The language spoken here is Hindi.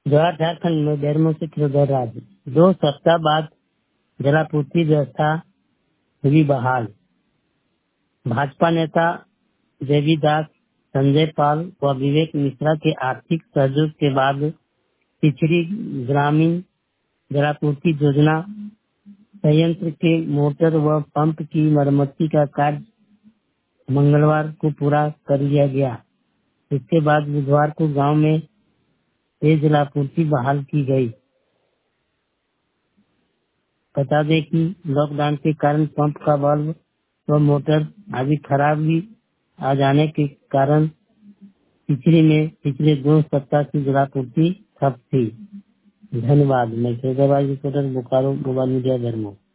जवाहर झारखंड में बेरमो से किलोमीटर राज्य 2 सप्ताह बाद जलापूर्ति व्यवस्था हुई बहाल। भाजपा नेता देवीदास संजय पाल व विवेक मिश्रा के आर्थिक सहयोग के बाद पिछड़ी ग्रामीण जलापूर्ति योजना संयंत्र के मोटर व पंप की मरम्मती का कार्य मंगलवार को पूरा कर लिया गया। इसके बाद बुधवार को गांव में पेयजल आपूर्ति बहाल की गई। बता दें कि लॉकडाउन के कारण पंप का बल्ब व मोटर आदि खराबी आ जाने के कारण पिछड़ी में पिछले 2 सप्ताह की जलापूर्ति ठप थी। धन्यवाद। मैं Saidabad reporter Bokaro mobile media Bermo.